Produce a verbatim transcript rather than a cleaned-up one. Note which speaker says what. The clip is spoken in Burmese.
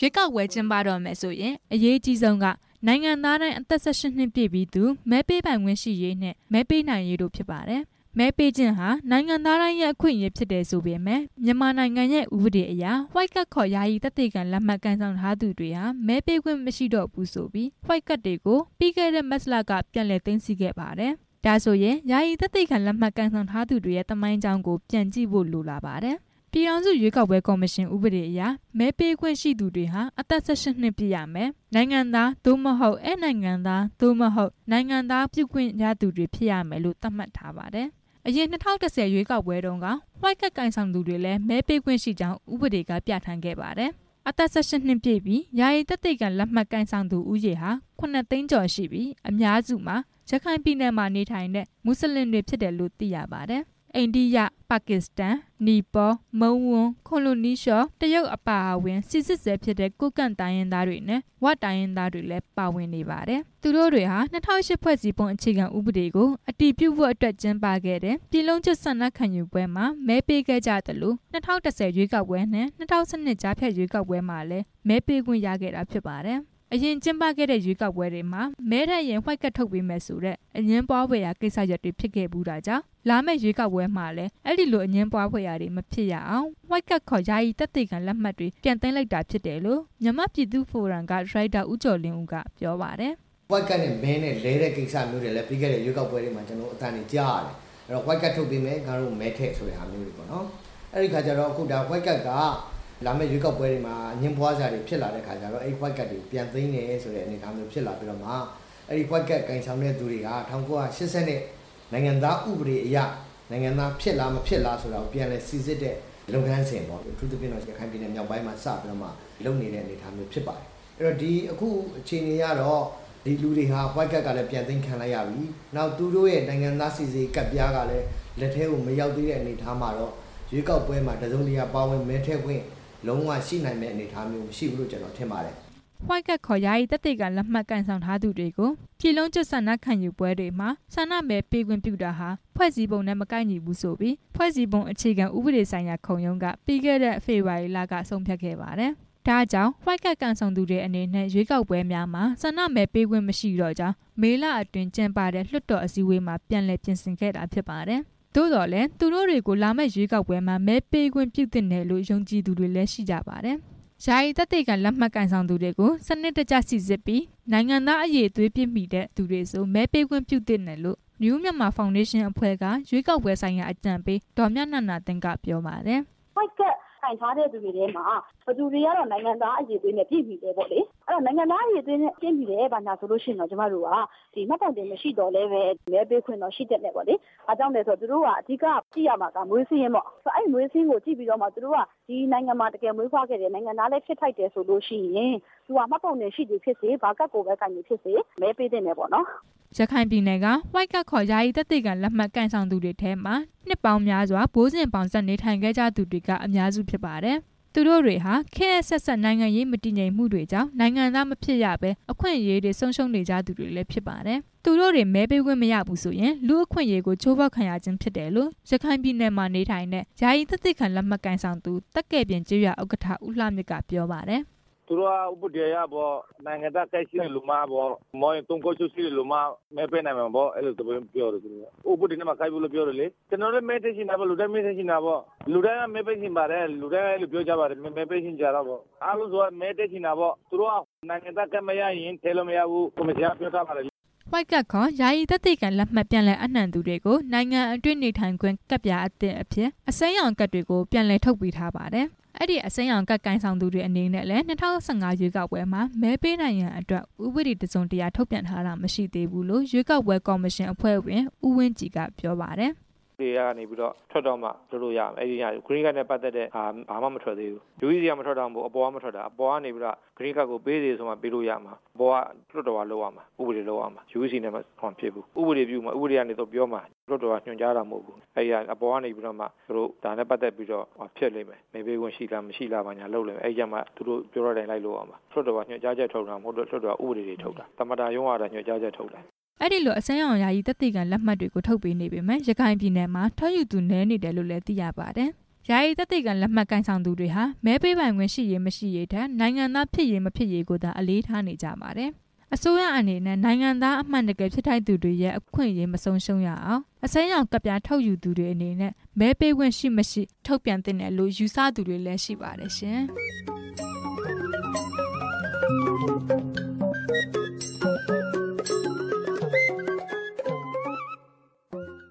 Speaker 1: ရွေးကောက်ပွဲကျင်းပတော့မယ်ဆိုရင်အရေးကြီးဆုံးကနိုင်ငံသားတိုင်းအသက်၁၈နှစ်ပြည့်ပြီးသူမဲပေးပိုင်ခွင့်ရှိရေးနဲ့မဲပေးနိုင်ရေးတို့ဖြစ်ပါတယ်။မဲပေးခြင်းဟာနိုင်ငံသားတိုင်းရဲ့အခွင့်အရေးဖြစ်တယ်ဆိုပေမဲ့မြန်မာနိုင်ငံရဲ့ဥပဒေအရ White Card ခေါ်ယာယီသက်သေခံလက်မှတ်ကိုင်ဆောင်ထားသူတွေဟာမဲပေးခွင့်မရှိတော့ဘူးဆိုပြီး White Card တွေကိုပြီးခဲ့တဲ့မတ်လကပြန်လည်သိမ်းဆည်းခဲ့ပါတယ်။ဒါဆိုရင်ယာယီသက်သေခံလက်မှတ်ကိုင်ဆောင်ထားသူတွေရဲ့သမိုင်းကြောင်းကိုပြန်ကြည့်ဖို့လိုလာပါတယ်။ပြည်ထောင်စုရွေးကောက်ပွဲကော်မရှင်ဥပဒေအရမဲပေးခွင့်ရှိသူတွေဟာအသက်၁၈နှစ်ပြည့်ရမယ်။နိုင်ငံသားသို့မဟုတ်အဲနိုင်ငံသားသို့မဟုတ်နိုင်ငံသားပြုခွင့်ရသူတွေဖြစ်ရမယ်လို့သတ်မှတ်ထားပါတယ်။အရင်၂၀၁၀ရွေးကောက်ပွဲတုန်းက White Card ကိုင်ဆောင်သူတွေလည်းမဲပေးခွင့်ရှိကြောင်းဥပဒေကပြဋ္ဌာန်းခဲ့ပါတယ်။အသက်၁၈နှစ်ပြည့်ပြီးယာယီသက်သေခံလက်မှတ်ကိုင်ဆောင်သူဦးရေဟာခုနှစ်သိန်းကျော်ရှိပြီးအများစုမှာရခိုင်ပြည်နယ်မှာနေထိုင်တဲ့မွတ်စလင်တွေဖြစ်တယ်လို့သိရပါတယ်။အိန္ဒိယ၊ပါကစ္စတန်၊နီပေါ၊မုံဝွန်း၊ကိုလိုနီးရှား၊တရုတ်အပါအဝင်စစ်စစ်ဆဲဖြစ်တဲ့ကိုကန့်တိုင်းရင်းသားတွေနဲ့ဝတိုင်းရင်းသားတွေလည်းပါဝင်နေပါတယ်။သူတို့တွေဟာ၂၀၀၈ဖွဲ့စည်းပုံအခြေခံဥပဒေကိုအတည်ပြုဖို့အတွက်ကျင်းပခဲ့တဲ့ပြည်လုံးကျွတ်ဆန္ဒခံယူပွဲမှာမဲပေးခဲ့ကြတယ်လို့၂၀၁၀ရွေးကောက်ပွဲနဲ့၂၀၁၂ကြားဖြတ်ရွေးကောက်ပွဲမှာလည်းမဲပေးခွင့်ရခဲ့တာဖြစ်ပါတယ်။အရင်ကျင်းပခဲ့တဲ့ရွေးကောက်ပွဲတွေမှာမဲထက်ရင် White Card ထုတ်ပေးမယ်ဆိုတဲ့အငင်းပွားဖွယ်ရာကိစ္စရပ်တွေဖြစ်ခဲ့ဘူးတာကြောင့်လာမယ့်ရွေးကောက်ပွဲမှာလည်းအဲ့ဒီလိုအငင်းပွားဖွယ်ရာတွေမဖြစ်ရအောင် White Card ခေါ်ယာယီသက်သေခံလက်မှတ်တွေပြန်သိမ်းလိုက်တာဖြစ်တယ်လို့မြန်မာပြည်သူ့ဖိုရမ်ကရိုက်တာဦးကျော်လင်းဦးကပြောပါတယ်
Speaker 2: White Card နဲ့မဲနဲ့လဲတဲ့ကိစ္စမျိုးတွေလည်းပြီးခဲ့တဲ့ရွေးကောက်ပွဲတွေမှာကျွန်တော်အတန်နေကြားရတယ်အဲ့တော့ White Card ထုတ်ပေးမယ်ငါတို့မဲထည့်ဆိုတဲ့ဟာမျိုးတွေပေါ့နော်အဲ့ဒီခါကျတော့အခုဒါ White Card ကလာမယ့်ရွေးကောက်ပွဲတွေမှာအငင်းပွားစာတွေဖြစ်လာတဲ့ခါကျတော့အဲ့ White Card တွေပြန်သိမ်းနေဆိုတဲ့အနေအထားမျိုးဖြစ်လာပြီးတော့မှအဲ့ဒီ White Card ကင်ဆောင်တဲ့သူတွေက၁၉၈၀နဲ့နိုင်ငံသားဥပဒေအရနိုင်ငံသားဖြစ်လားမဖြစ်လားဆိုတာကိုပြန်လဲစီစစ်တဲ့လုပ်ငန်းစဉ်ပေါ့အထူးသဖြင့်တော့ရခိုင်ပြည်နယ်မြောက်ပိုင်းမှာစပြီးတော့မှလုပ်နေတဲ့အနေအထားမျိုးဖြစ်ပါတယ်အဲ့တော့ဒီအခုအခြေအနေရတော့ဒီလူတွေဟာ White Card ကလည်းပြန်သိမ်းခံလိုက်ရပြီနောက်သူတို့ရဲ့နိုင်ငံသားစီစီကပ်ပြားကလည်းလက်ထဲကိုမရောက်သေးတဲ့အနေအထားမှာတော့ရွေးကောက်ပွဲမှာတစုံတရာပါဝင်မဲထည့်ခွင့်လုံးဝရှိနိုင်မယ့်အနေအထားမျိုးမရှိဘူးလို့ကျွန်တော်ထင်ပါတယ်
Speaker 1: ။ White Card ခေါ်ယာယီသက်သေခံလက်မှတ်ကိုင်ဆောင်ထားသူတွေကိုပြည်လုံးကျွတ်ဆန္ဒခံယူပွဲတွေမှာဆန္ဒမဲပေးခွင့်ပြုတာဟာဖွဲ့စည်းပုံနဲ့မကိုက်ညီဘူးဆိုပြီးဖွဲ့စည်းပုံအခြေခံဥပဒေဆိုင်ရာခုံရုံးကပြီးခဲ့တဲ့ဖေဖော်ဝါရီလကဆုံးဖြတ်ခဲ့ပါတယ်။ဒါကြောင့် White Card ကိုင်ဆောင်သူတွေအနေနဲ့ရွေးကောက်ပွဲများမှာဆန္ဒမဲပေးခွင့်မရှိတော့ကြောင်းမေလအတွင်းကျင်းပတဲ့လွှတ်တော်အစည်းအဝေးမှာပြန်လည်ပြင်ဆင်ခဲ့တာဖြစ်ပါတယ်။သို့တော်လည်းသူတို့တွေကိုလာမယ့်ရွေးကောက်ပွဲမှာမဲပေးခွင့်ပြုသင့်တယ်လို့ယုံကြည်သူတွေလည်းရှိကြပါတယ်။ယာယီသက်သေခံလက်မှတ်ကိုင်ဆောင်သူတွေကိုစနစ်တကျစိစစ်ပြီးနိုင်ငံသားအရေးအသွေးပြည့်မီတဲ့သူတွေဆိုမဲပေးခွင့်ပြုသင့်တယ်လို့ New Myanmar Foundation အဖွဲ့ကရွေးကောက်ပွဲဆိုင်ရာအကြံပေးဒေါ်မြနန္ဒာသင်းကပြောပါတယ်
Speaker 3: ။ White Card ကိုင်ထားတဲ့သူတွေထဲမှာဘယ်သူတွေကတော့နိုင်ငံသားအရေးအသွေးနဲ့ပြည့်မီတယ်ပေါ့လေအဲ့တော့နိုင်ငံသားအရေးအသွေးနဲ့ပြည့်မီတယ်ဘာညာဆိုလို့ရှိရင်တော့ကျမတို့ကဒီမှတ်ပုံတင်မရှိတော့လည်းပဲမဲပေးခွင့်တော့ရှိတဲ့နဲ့ပေါ့လေအားကြောင့်လည်းဆိုသူတို့ကအဓိကကြည့်ရမှာကမွေးစင်းရင်ပေါ့ဆိုအဲ့မွေးစင်းကိုကြည့်ပြီးတော့မှသူတို့ကဒီနိုင်ငံမှာတကယ်မွေးဖွားခဲ့တယ်နိုင်ငံသားလည်းဖြစ်ထိုက်တယ်ဆိုလို့ရှိရင်သူကမှတ်ပုံတင်ရှိသူဖြစ်စေဘာကတ်ကိုပဲကိုင်နေဖြစ်စေမဲပေးတဲ့နဲ့ပေါ့နော်
Speaker 1: ရခိုင်ပြည်နယ်က White Card ခေါ်ယာယီသက်သေခံလက်မှတ်ကိုင်ဆောင်သူတွေထဲမှာနှစ်ပေါင်းများစွာဘိုးစဉ်ပေါင်ဆက်နေထိုင်ခဲ့ကြသူတွေကအများစုဖြစ်ပါတယ်။သူတို့တွေဟာခေတ်ဆက်ဆက်နိုင်ငံရေးမတည်ငြိမ်မှုတွေကြောင့်နိုင်ငံသားမဖြစ်ရဘဲအခွင့်အရေးတွေဆုံးရှုံးနေကြသူတွေလည်းဖြစ်ပါတယ်။သူတို့တွေမဲပေးခွင့်မရဘူးဆိုရင်လူအခွင့်အရေးကိုချိုးဖောက်ခံရခြင်းဖြစ်တယ်လို့ရခိုင်ပြည်နယ်မှာနေထိုင်တဲ့ယာယီသက်သေခံလက်မှတ်ကိုင်ဆောင်သူတက်ကယ်ပြင်ကျေးရွာဥက္ကဋ္ဌဦးလှမြင့်ကပြောပါတယ်
Speaker 4: ။သူတို့ကဥပဒေအရပေါ့နိုင်ငံသားကိစ္စလူမပေါ့မောင်တုံးကိုချူစီလူမမဲပေးနိုင်မှာပေါ့အဲ့လိုပြောတယ်သူတို့ဥပဒေနဲ့မကိုက်ဘူးလို့ပြောတယ်လေကျွန်တော်လည်းမဲသိရှင်တာပေါ့လူတိုင်းမဲသိရှင်တာပေါ့လူတိုင်းကမဲပေးရှင်ပါတယ်လူတိုင်းလည်းပြောကြပါတယ်မဲပေးရှင်ကြတာပေါ့အားလုံးဆိုမဲသိရှင်တာပေါ့သူတို့ကနိုင်ငံသားကမရရင်ထဲလို့မရဘူးကိုမချပြောထားပါတယ်
Speaker 1: White Card ခေါ်ယာယီသက်သေခံလက်မှတ်ပြန်လည်အနှံသူတွေကိုနိုင်ငံအတွင်းနေထိုင်ခွင့်ကပ်ပြားအသစ်အဖြစ်အစိမ်းရောင်ကတ်တွေကိုပြန်လည်ထုတ်ပေးထားပါတယ်။အဲ့ဒီအစိမ်းရောင်ကတ်ကိုင်ဆောင်သူတွေအနေနဲ့လည်း၂၀၁၅ရွေးကောက်ပွဲမှာမဲပေးနိုင်ရန်အတွက်ဥပဒေတစုံတရာထုတ်ပြန်ထားတာမရှိသေးဘူးလို့ရွေးကောက်ပွဲကော်မရှင်အဖွဲ့ဝင်ဦးဝင်းကြည်ကပြောပါတယ်။
Speaker 4: တွေကနေပြီးတော့ထွက်တော့မှလုပ်လို့ရမယ်အဲ့ဒီဟာ green card နဲ့ပတ်သက်တဲ့ဟာဘာမှမထွက်သေးဘူးယူအီစီကမထွက်တော့ဘူးအပေါ်ကမထွက်တာအပေါ်ကနေပြီးတော့ green card ကိုပေးသေးဆိုမှပေးလို့ရမှာအပေါ်ကလွတ်တော်ကလောက်ရမှာဥပဒေလောက်ရမှာ ယူအီစီ နဲ့မဖြစ်ဘူးဥပဒေပြုမှာဥပဒေကနေတော့ပြောမှာလွတ်တော်ကညွှန်ကြားတာမဟုတ်ဘူးအဲ့ဒီအပေါ်ကနေပြီးတော့မှသူတို့ဒါနဲ့ပတ်သက်ပြီးတော့ဖြစ်လိမ့်မယ်မေပေးခွင့်ရှိလားမရှိလားဘာညာလုပ်လိမ့်မယ်အဲ့ဒီမှသူတို့ပြောရတဲ့အတိုင်းလိုက်လို့ရမှာလွတ်တော်ကညွှန်ကြားချက်ထုတ်တာမဟုတ်တော့လွတ်တော်ကဥပဒေတွေထုတ်တာတမတာရုံးကညွှန်ကြားချက်ထုတ်တာ
Speaker 1: အဲ့ဒီလိုအစမ်းအောင်ယာယီသက်သေခံလက်မှတ်တွေကိုထုတ်ပေးနေပေမဲ့ရခိုင်ပြည်နယ်မှာထောက်ယူသူနည်းနေတယ်လို့လည်းသိရပါတယ်။ယာယီသက်သေခံလက်မှတ်ကိုင်ဆောင်သူတွေဟာမဲပေးပိုင်ခွင့်ရှိရေးမရှိရေးထက်နိုင်ငံသားဖြစ်ရေးမဖြစ်ရေးကိုသာအလေးထားနေကြပါတယ်အစိုးရအနေနဲ့နိုင်ငံသားအမှန်တကယ်ဖြစ်ထိုက်သူတွေရဲ့အခွင့်အရေးမဆုံးရှုံးရအောင်အစိမ်းရောင်ကပ်ပြားထုတ်ယူသူတွေအနေနဲ့မဲပေးခွင့်ရှိမရှိထုတ်ပြန်သင့်တယ်လို့ယူဆသူတွေလည်းရှိပါတယ်ရှင်